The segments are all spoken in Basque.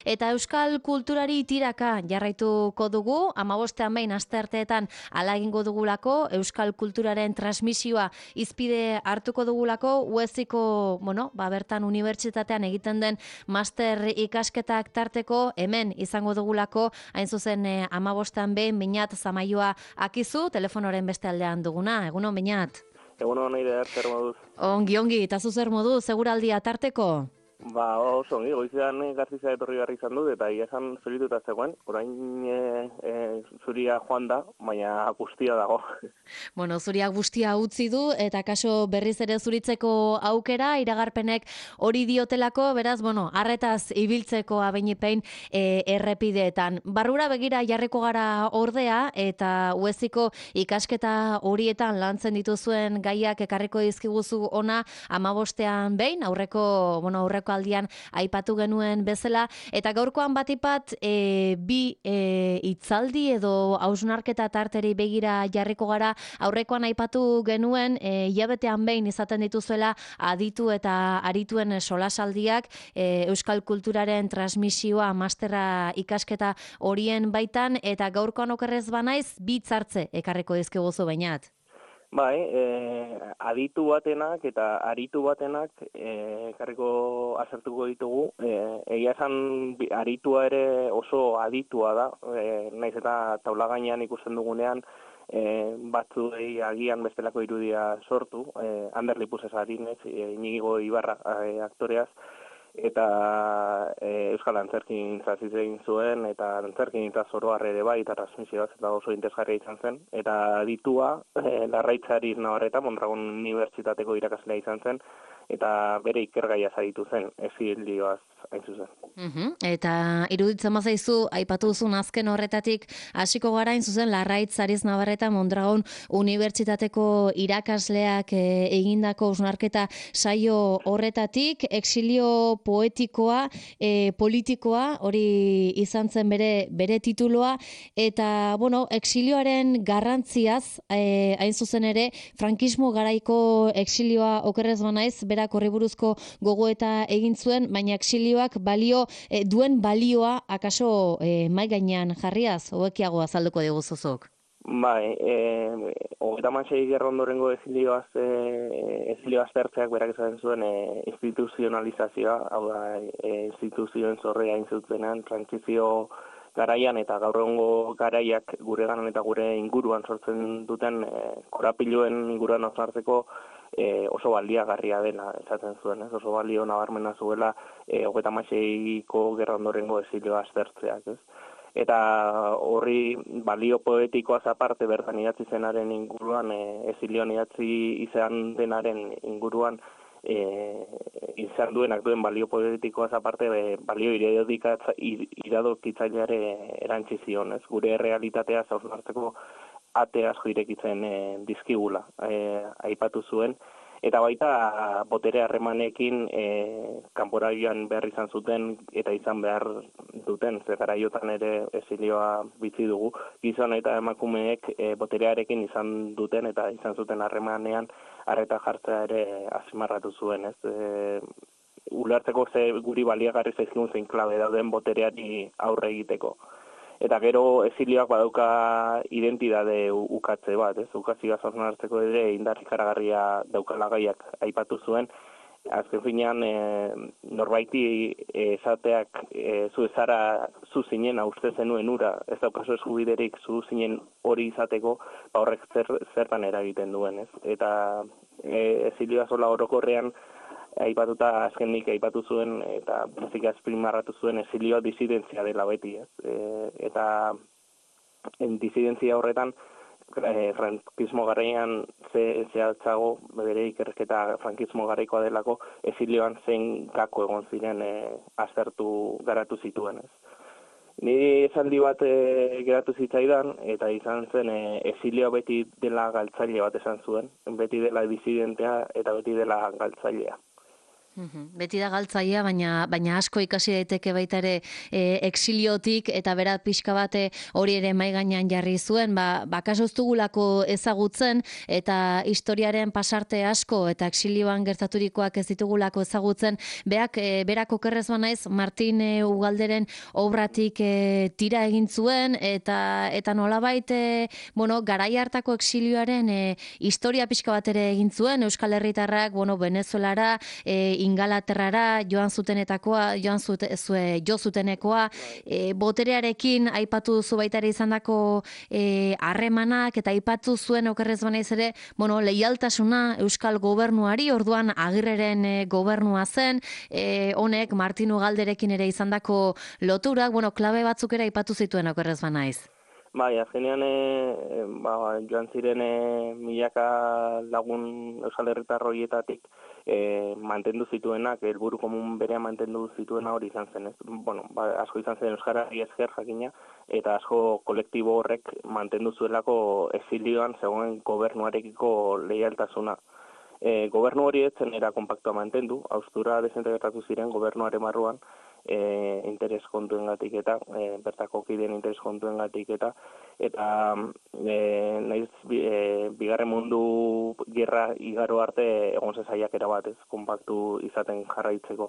Eta euskal kulturari tiraka jarraituko dugu, 15ean behin astearteetan hala egingo dugulako, euskal kulturaren transmisioa hizpide hartuko dugulako, UEZiko, bertan unibertsitatean egiten den master ikasketak tarteko, hemen izango dugulako, hain zuzen 15ean behin, Beñat Zamaioa Akizu, telefonoren beste aldean duguna. Egunon, Beñat? Egunon, Eider, zer moduz? Ongi, eta zu zer modu, seguraldia tarteko? Oso ongi, goizean Garzizia etorri behar izan dut, eta ia esan zurituta zegoen, orain zuria joan da, baina guztia dago. Zuria guztia utzi du, eta kaso berriz ere zuritzeko aukera, iragarpenek hori diotelako, beraz, arretaz ibiltzeko abenipein errepideetan. Barrura begira jarriko gara ordea, eta UEZiko ikasketa horietan lantzen dituzuen gaiak ekarriko dizkiguzu ona 15ean behin, aurreko aldian aipatu genuen bezala, eta gaurkoan batipat bi hitzaldi edo hausnarketa tarteri begira jarriko gara. Aurrekoan aipatu genuen hilabetean behin izaten dituzuela aditu eta arituen solasaldiak euskal kulturaren transmisioa masterra ikasketa horien baitan, eta gaurkoan okerrez banaiz bi hitzartze ekarriko dizkiguzu Beñat. Bai, aditu batenak eta aritu batenak ekarriko azertuko ditugu. Egia esan aritua ere oso aditua da, naiz eta taula gainean ikusten dugunean batzuei agian bestelako irudia sortu, Ander Lipusez Arinez, Inigo Ibarra aktoreaz, eta euskal antzerkin egin zuen, eta antzerkin zoroar ere bai, eta transmisioaz, eta oso interesgarria izan zen. Eta aditua, Larraitzari Navarreta, Mondragon Unibertsitateko irakaslea izan zen, eta bere ikergaia zaditu zen, exilioaz hain zuzen. Eta iruditzen bazaizu, aipatu duzun azken horretatik, hasiko gara hain zuzen Larraitz Ariz Navarreta Mondragon Unibertsitateko irakasleak egindako hausnarketa saio horretatik, exilio poetikoa, politikoa, hori izan zen bere tituloa, eta, exilioaren garrantziaz, hain zuzen ere, frankismo garaiko exilioa okerrez banaiz, berak horri buruzko gogoeta egin zuen, baina exilioak duen balioa akaso mai gainean jarriaz, hobekiago azalduko diguzuzuk. Bai, 36 gerra ondorengo exilioaz tertzeak berak esaten zuen instituzionalizazioa, hau da, instituzioen zorrea intzutenean, trantzizio garaian eta gaur egungo garaiak guregan eta gure inguruan sortzen duten korapiluen inguruan osartzeko oso baliagarria dela esaten zuen, ez? Oso balio nabarmena zuela 36ko gerra ondorengo exilioa aztertzeak, ez? Eta horri balio poetikoaz aparte bertan idatzi zenaren inguruan, exilioan idatzi izan denaren inguruan, izan duen balio poetikoaz aparte, balio iradokitzaileare erantzi zion, ez? Gure realitatea hausnartzeko ate asko irekitzen dizkigula, aipatu zuen. Eta baita botere harremanekin kanpora joan behar izan zuten eta izan behar duten, ze garaiotan ere exilioa bizi dugu. Gizon eta emakumeek boterearekin izan duten eta izan zuten harremanean arreta jartzea ere azpimarratu zuen, ez? Ulertzeko ze guri baliagarri zaizkigun zein klabe dauden botereari aurre egiteko. Eta gero exilioak badauka identitate ukatze bat, ez? Ukazioa hausnartzeko ere indar ikaragarria daukala gaiak aipatu zuen. Azken finean norbaiti esateak zu zinen uste zenuen ura, ez daukazu eskubiderik zu zinen hori izateko, horrek zertan eragiten duen, ez? Eta exilioa zola orokorrean azkenik aipatu zuen eta bezik azpimarratu zuen exilioa disidentzia dela beti, ez? Eta disidentzia horretan frankismo garaian zehatzago, bere ikerketa frankismo garaikoa delako, exilioan zein gako egon ziren aztertu garatu zituen, ez? Niri esaldi bat geratu zitzaidan, eta izan zen exilioa beti dela galtzaile bat esan zuen, beti dela disidentea eta beti dela galtzailea. Beti da galtzaia, baina asko ikasi daiteke baita ere exiliotik, eta bera pixka bate hori ere mahai gainean jarri zuen, kaso ez dugulako ezagutzen, eta historiaren pasarte asko, eta exilioan gertaturikoak ez ditugulako ezagutzen, berak okerrez banaiz, Martin Ugalderen obratik tira egin zuen, eta nolabait, garai hartako exilioaren historia pixka bat ere egin zuen, Euskal Herritarrak, Venezuelara, Ingalaterrara jo zutenekoa, boterearekin aipatu duzu baita ere izandako harremanak, eta aipatu zuen okerrez banaiz ere, leialtasuna Euskal Gobernuari, orduan Agirreren gobernua zen, honek Martin Ugalderekin ere izandako loturak, klabe batzuk ere aipatu zituen okerrez banaiz. Bai, azkenean joan ziren milaka lagun Euskal Herritar horietatik mantendu zituenak, helburu komun berea mantendu zituena hori izan zen, ez? Asko izan zen Euskarari esker jakina, eta asko kolektibo horrek mantendu zuelako exilioan zegoen gobernuarekiko leialtasuna. Gobernu hori ez zen era konpaktua mantendu, haustura desintegratu ziren gobernuaren barruan, interes kontuengatik eta bertako kideen interes kontuengatik eta naiz bigarren mundu gerra igaro arte egon ze saiakera bat, ez, konpaktu izaten jarraitzeko.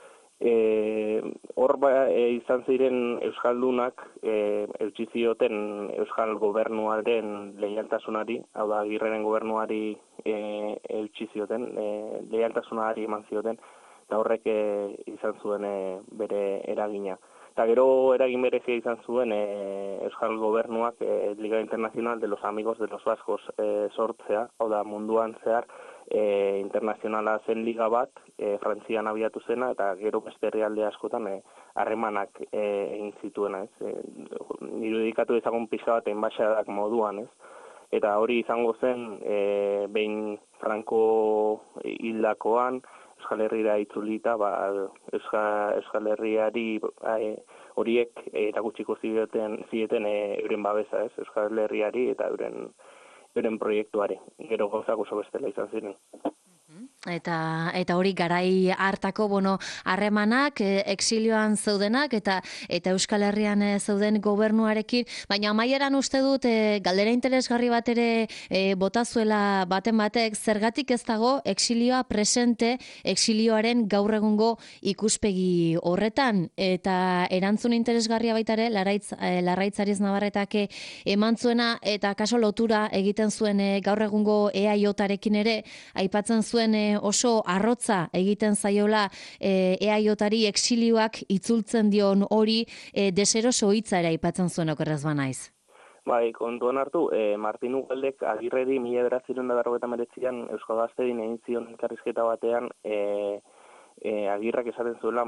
Hor izan ziren euskaldunak eutsi zioten Euskal Gobernuaren leialtasunari, hau da Agirreren gobernuari eutsi zioten, leialtasunari eman zioten, eta horrek izan zuen bere eragina. Eta gero eragin berezia izan zuen Euskal Gobernuak Liga Internacional de los Amigos de los Vascos sortzea, hau da munduan zehar internazionala zen liga bat, Frantzian abiatu zena, eta gero beste herrialde askotan harremanak egin zituena, ez? Irudikatu ezagun pixka bat enbaixadak moduan, ez? Eta hori izango zen behin Franco hildakoan, Euskal Herrira itzulita, Euskal Herriari horiek erakutsiko zieten euren babesa, ez? Euskal Herriari eta euren proiektuari. Gero gauzak oso bestela izan ziren. Eta hori garai hartako harremanak, exilioan zeudenak eta Euskal Herrian zeuden gobernuarekin, baina amaieran uste dut galdera interesgarri bat ere botazuela baten batek, zergatik ez dago exilioa presente exilioaren gaur egungo ikuspegi horretan, eta erantzun interesgarria baita ere Larraitz Ariz Navarretak eman zuena, eta kaso lotura egiten zuen gaur egungo EAJarekin ere, aipatzen zuen oso arrotza egiten zaiola EAJari exilioak itzultzen dion hori deseroso hitza ere aipatzen zuen okerrez banaiz. Bai, kontuan hartu, Martin Ugaldek Agirreri 1989an Euskal Gaztedin egin zion elkarrizketa batean Agirrak esaten zuela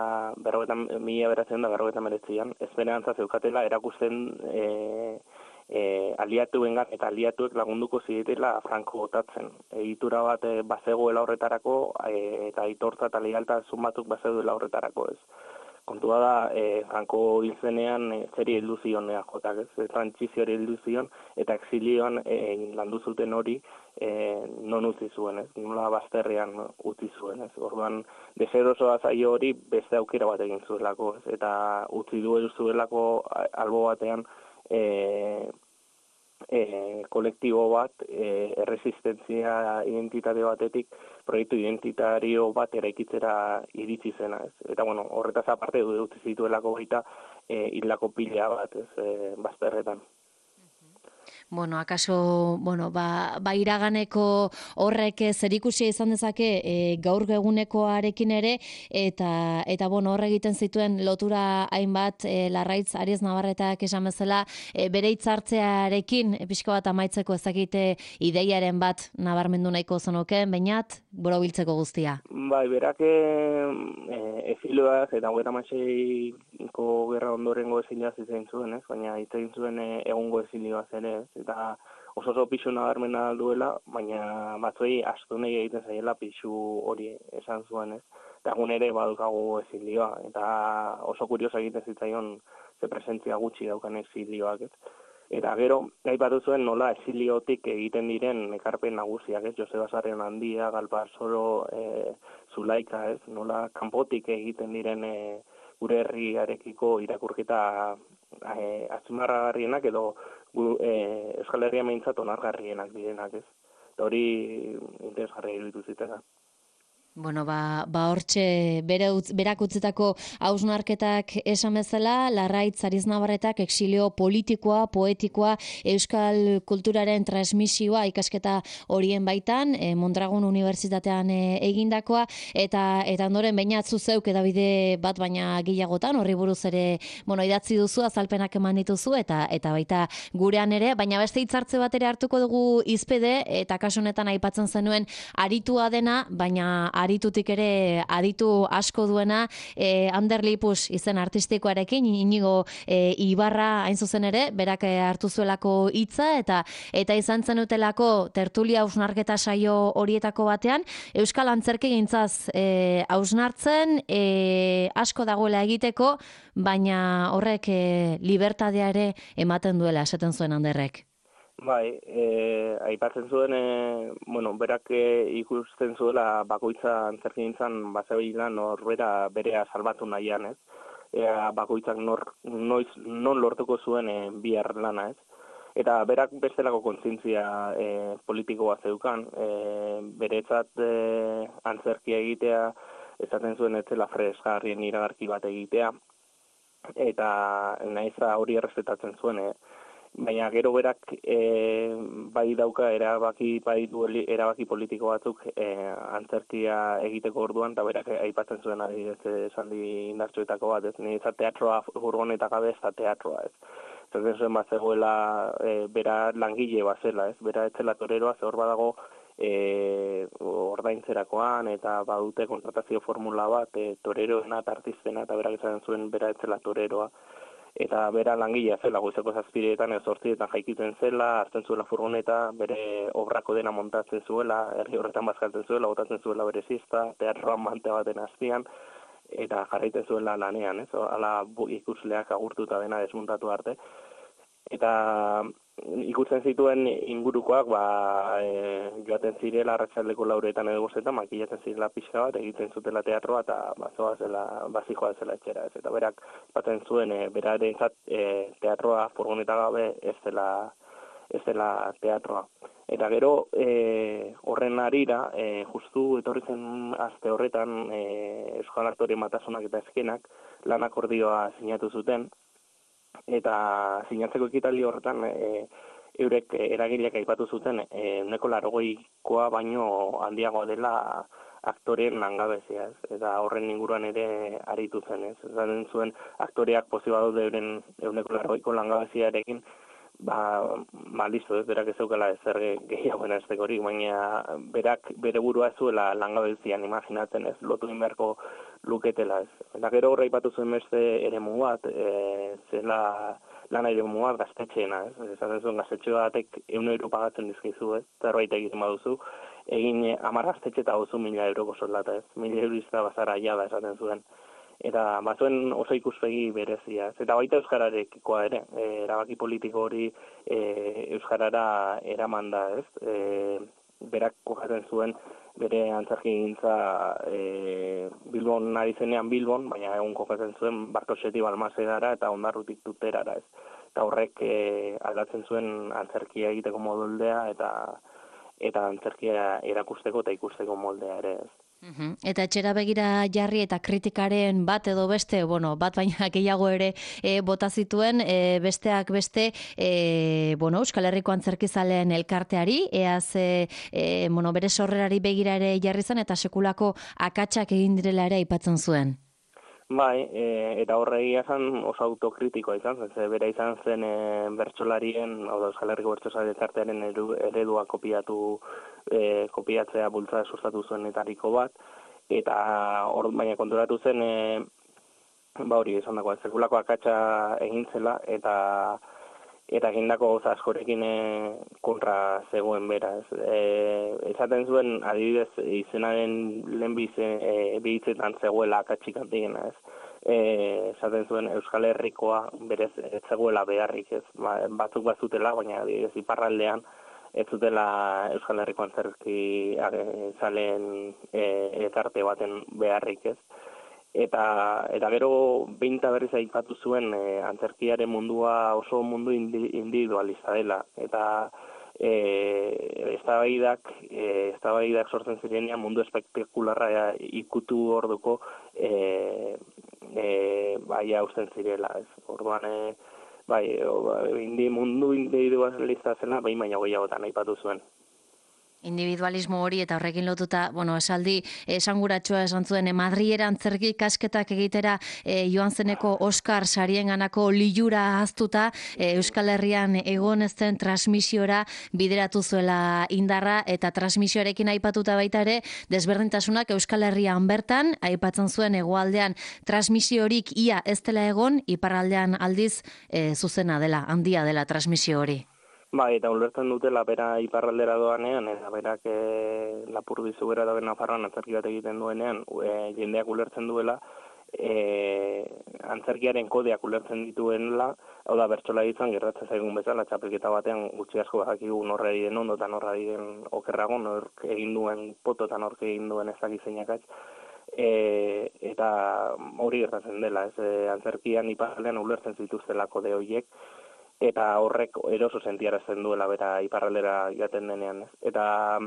1989an esperantza zeukatela erakusten aliatuengan eta aliatuek lagunduko zietela Franco botatzen. Egitura bat bazegoela horretarako eta aitortza eta legaltasun batzuk bazegoela horretarako, ez. Kontua da, Franco hilzenean zeri heldu zion EAJak, ez, trantsizioari heldu zion, eta exilioan landu zuten hori non utzi zuen, ez, nola bazterrean utzi zuen, ez. Orduan, deserosoa zaio hori beste aukera bat egin zuelako, ez, eta utzi zuelako albo batean kolektibo bat, erresistentzia identitate batetik, proiektu identitario bat eraikitzera iritsi zena, ez. Eta, horretaz aparte utzi zituelako baita hildako pila bat, ez, bazterretan. Akaso, iraganeko horrek zerikusia izan dezake gaur egunekoarekin ere, eta hor egiten zituen lotura hainbat Larraitz Ariz Navarretak esan bezala, bere hitzartzearekin pixko bat amaitzeko ezakite ideiaren bat nabarmendu nahiko zenuken, bainat, borobiltzeko guztia. Bai, berak eziloaz eta 56ko gerra ondorengo ezilioaz izan zuen, ez? Baina hitz egin zuen egungo ezilioaz ere, ez? Eta oso pixu nabarmena duela, baina batzuei astunei egiten zaiela pixu hori esan zuen, ez? Eta egun ere badukagu ezilioa, eta oso kurioso egiten zitzaion ze presentzia gutxi daukan exilioak, ez? Eta gero, aipatu zuen nola exiliotik egiten diren ekarpen nagusiak, ez? Joseba Sarrion Handia, Galpasoro, Zulaika, ez? Nola kanpotik egiten diren gure herriarekiko irakurketa azpimarragarrienak edo Euskal Herria meintzat onargarrienak direnak, ez? Eta hori interesgarria iruditu zitela. Bueno, hortxe berak utzitako hausnarketak esan bezala, Larraitz Ariznabarretak exilio politikoa, poetikoa, euskal kulturaren transmisioa ikasketa horien baitan, Mondragon Unibertsitatean egindakoa, eta ondoren bainatzu zeuk edabide bat baina gehiagotan, horri buruz ere, idatzi duzu, azalpenak eman dituzu, eta baita gurean ere, baina beste hitzartze bat ere hartuko dugu izpide, eta kasu honetan aipatzen zenuen aritua dena, baina aritutik ere aditu asko duena, Ander Lipus izen artistikoarekin, Inigo Ibarra hain zuzen ere, berak hartu zuelako hitza eta izan zenutelako tertulia hausnarketa saio horietako batean, Euskal Antzerkigintzaz hausnartzen, asko dagoela egiteko, baina horrek libertadea ere ematen duela, esaten zuen Anderrek. Bai, aipatzen zuen, berak ikusten zuela bakoitza antzerkigintzan bazebilan norbera berea salbatu nahian, ez? Bakoitzak non lortuko zuen bihar lana, ez? Eta berak bestelako kontzientzia politikoa zeukan, beretzat antzerkia egitea, esaten zuen etzela fresgarrien iragarki bat egitea, eta nahiza hori errespetatzen zuen, baina gero berak bai dauka erabaki politiko batzuk antzerkia egiteko orduan, eta berak aipatzen zuen adibidez esan di indartsuetako bat, ez? Ni ez teatroa furgoneta gabe ez teatroa, ez? Zaten zuen bazegoela bera langile bazela, ez? Bera etzela toreroa, ze hor badago ordaintzerakoan eta badute kontratazio formula bat toreroena eta artistena, eta berak esaten zuen bera etzela toreroa. Eta bera langilea zela, goizeko 7etan, 8etan jaikiten zela, hartzen zuela furgoneta, bere obrako dena montatzen zuela, herri horretan bazkaltzen zuela, botatzen zuela bere zizta, teatroan mante baten azpian, eta jarraiten zuela lanean, ez? Hala ikusleak agurtuta dena desmuntatu arte. Eta ikusten zituen ingurukoak, joaten zirela arratsaldeko 4etan edo 5etan, makillatzen zirela pixka bat, egiten zutela teatroa, eta bazijoa zela etxera, ez. Eta berak baten zuen, berarentzat teatroa furgoneta gabe ez dela teatroa. Eta gero, horren harira, justu etorri zen aste horretan, Euskal Aktoreen Batasunak eta Eskenak lan akordioa sinatu zuten, eta sinatzeko ekitaldi horretan eurek eragileak aipatu zuten 80%koa baino handiagoa dela aktoreen langabezia, ez? Eta horren inguruan ere aritu zen, ez? Esaten zuen aktoreak posible daude euren 80%ko langabeziarekin, listo, ez? Berak ez zeukala ezer gehiagoen azteko hori, baina berak bere burua ez zuela langabezian imaginatzen, ez? Lotu inberko luketela, ez? Eta gero horra aipatu zuen beste eremu bat, zela lana eremu bat gaztetxeena, ez? Esaten zuen gaztetxe batek €100 pagatzen dizkizu, ez? Zerbait egiten baduzu, egin 10 gaztetxe eta gozu €1.000 soldata, ez? €1.000 bazara jada esaten zuen. Eta bazuen oso ikuspegi berezia, ez? Eta baita euskararekikoa ere, erabaki politiko hori euskarara eraman da, ez? Berak kokatzen zuen bere antzerkigintza Bilbon ari zenean Bilbon, baina egun kokatzen zuen Bartosetik Balmasedara eta Ondarrutik Tuterara, ez? Eta horrek aldatzen zuen antzerkia egiteko moldea eta antzerkia erakusteko eta ikusteko moldea ere, ez? Eta etxera begira jarri eta kritikaren bat edo beste, bat baina gehiago ere bota zituen, besteak beste, Euskal Herriko Antzerkizaleen elkarteari, eaz bere sorrerari begira ere jarri zen eta sekulako akatsak egin direla ere aipatzen zuen. Bai, eta horregia zen oso autokritikoa izan zen, bera izan zen bertsolarien, Euskal Herriko Bertsolari elkartearen eredua kopiatzea bultzada sustatu zuenetariko bat, eta hor baina konturatu zen, hori izan dagoa, sekulako akatsa egin zela, eta egindako gauza askorekin kontra zegoen bera. Esaten zuen, adibidez, izenaren lehen bi hitzetan zegoela akatsik handiena, ez? esaten zuen Euskal Herrikoa berez ez zegoela beharrik, ez batzuk bazutela, baina adibidez iparraldean ez zutela Euskal Herriko antzerki zaleen elkarte baten beharrik, ez. Eta gero behin eta berriz aipatu zuen antzerkiaren mundua oso mundu individualista dela, eta eztabaidak sortzen zirenean mundu espektakularra ikutu orduko bai hausten zirela, ez. Orduan mundu individualista zela behin baino gehiagotan aipatu zuen. Individualismo hori eta horrekin lotuta, esaldi esanguratsua esan zuen, Madrilera antzerki kasketak egitera joan zeneko Oscar sarienganako lilura ahaztuta, Euskal Herrian egon ez den transmisiora bideratu zuela indarra, eta transmisioarekin aipatuta baita ere, desberdintasunak Euskal Herrian bertan, aipatzen zuen hegoaldean transmisiorik ia ez dela egon, iparraldean aldiz zuzena dela, handia dela transmisio hori. Eta ulertzen dutela bera iparraldera doanean, eta berak Lapurdizu bera da Nafarroan antzerki bat egiten duenean, jendeak ulertzen duela, antzerkiaren kodeak ulertzen dituenela, hau da bertsolaritzan gertatzen zaigun bezala, txapelketa batean gutxi asko badakigu norrari den ondo eta norrari den okerrago, nork egin duen poto eta nork egin duen ezagizeinakatz, eta hori gertatzen dela, antzerkian iparraldean ulertzen zituztela kode horiek, eta horrek eroso sentiarazten duela bera iparraldera jaten denean. Eta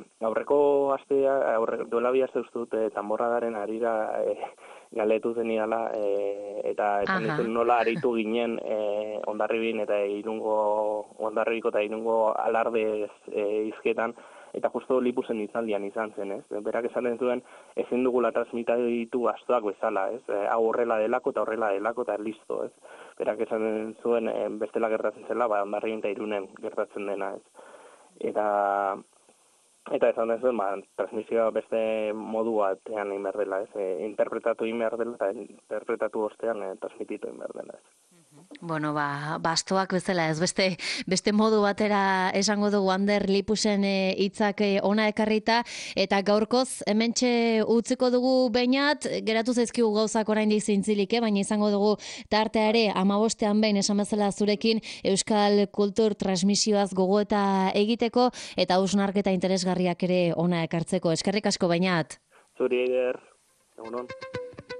duela bi aste uste dut, Tanborradaren harira galetu zeniala, eta esan dizun nola aritu ginen Hondarribin eta Hondarribiko eta Irungo alarde izketan, eta justo Lipusen hitzaldian izan zen, ez? Berak esaten zuen, ezin dugula transmititu astoak bezala, ez? Hau horrela delako eta listo, ez? Berak esaten zuen, bestela gertatzen zela, Hondarribin eta Irunen gertatzen dena, ez? Eta esan zuen, transmisioa beste modu batean egin behar dela, ez? Interpretatu egin behar dela, eta interpretatu ostean transmititu egin behar dela, ez? Bastoak bezala, ez beste modu batera esango dugu Ander Lipusen hitzak ona ekarrita, eta gaurkoz hementxe utziko dugu beinat, geratu zaizkigu gauzak oraindik zintzilik, baina izango dugu tartea ere 15ean behin esan bezala zurekin Euskal Kultur transmisioaz gogoeta egiteko, eta hausnarketa interesgarriak ere ona ekartzeko. Eskerrik asko beinat. Zuri Eider, egunon.